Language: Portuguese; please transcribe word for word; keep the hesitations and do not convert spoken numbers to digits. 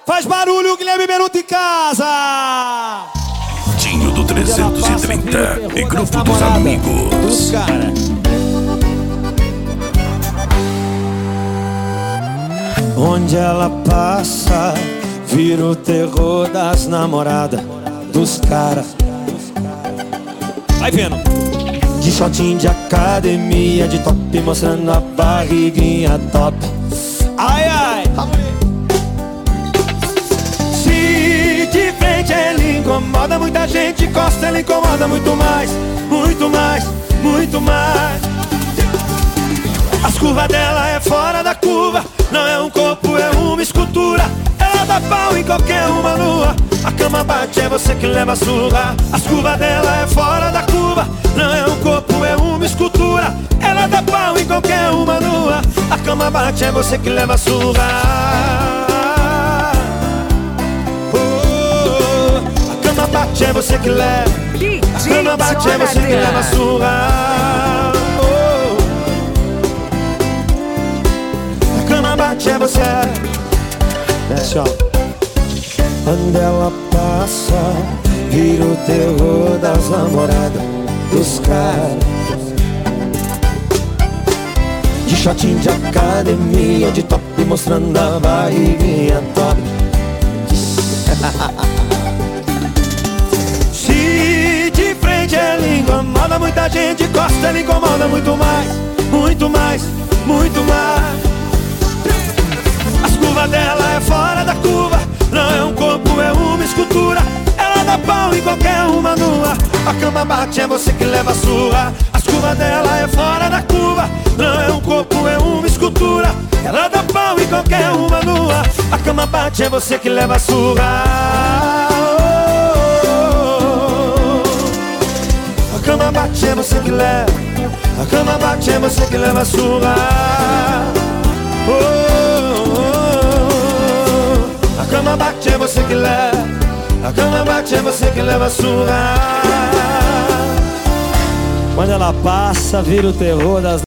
Faz barulho, Guilherme Beruto em casa. Tinho do trezentos e trinta e grupo dos amigos. Cara. Onde ela passa, vira o terror das namoradas, dos caras. Vai vendo. De shortinho de academia, de top, mostrando a barriguinha top. Ai, ai. Se de frente ele incomoda muita gente, de costa ele incomoda muito mais, muito mais, muito mais. As curvas dela é fora da curva, não é um corpo, é uma escultura. Ela dá pau em qualquer uma nua, a cama bate, é você que leva a surra. As curvas dela é fora da curva, não é um corpo, é uma escultura. Ela dá pau em qualquer uma nua, a cama bate, é você que leva a surra. Oh, a cama bate, é você que leva. A cama bate, é você que leva a surra. Oh, a cama bate, é você. Desce, ó. Quando ela passa, vira o terror das namoradas, dos caras. De shortinho de academia, de top, mostrando a barriguinha top. Se de frente ele incomoda muita gente, de costa ele incomoda muito mais, muito mais, muito mais. As curvas dela é fora da curva, não é um corpo, é uma escultura. Ela dá pau em qualquer uma nua, a cama bate, é você que leva a surra. As curvas dela é fora da curva, não é um corpo, é uma escultura. Ela dá pau em qualquer uma nua, a cama bate, é você que leva a surra. A cama bate, é você que leva. A cama bate, é você que leva a surra. A cama bate, é você que leva. A cama bate, é você que leva a surra. Quando ela passa, vira o terror das